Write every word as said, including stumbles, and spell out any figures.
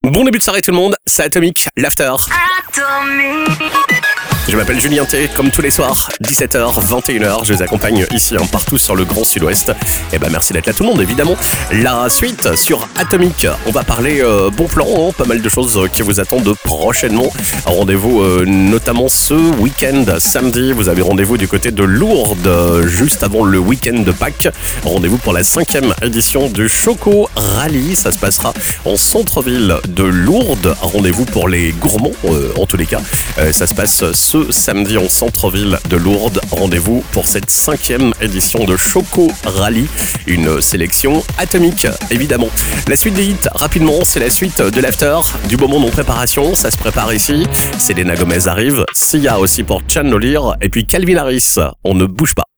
Bon début de soirée tout le monde, c'est Atomic, l'after. Je m'appelle Julien T, comme tous les soirs, dix-sept heures, vingt et une heures, je les accompagne ici hein, partout sur le Grand Sud-Ouest. Et ben merci d'être là tout le monde évidemment. La suite sur Atomic, on va parler euh, bon plan, hein, pas mal de choses euh, qui vous attendent prochainement. Rendez-vous euh, notamment ce week-end, samedi, vous avez rendez-vous du côté de Lourdes, euh, juste avant le week-end de Pâques. Rendez-vous pour la cinquième édition du Choco Rally, ça se passera en centre-ville de Lourdes. Rendez-vous pour les gourmands, euh, en tous les cas. Euh, ça se passe ce samedi en centre-ville de Lourdes. Rendez-vous pour cette cinquième édition de Choco Rally. Une sélection atomique, évidemment. La suite des hits, rapidement, c'est la suite de l'after, du beau monde en préparation. Ça se prépare ici. Selena Gomez arrive. Sia aussi pour Chandelier. Et puis Calvin Harris. On ne bouge pas.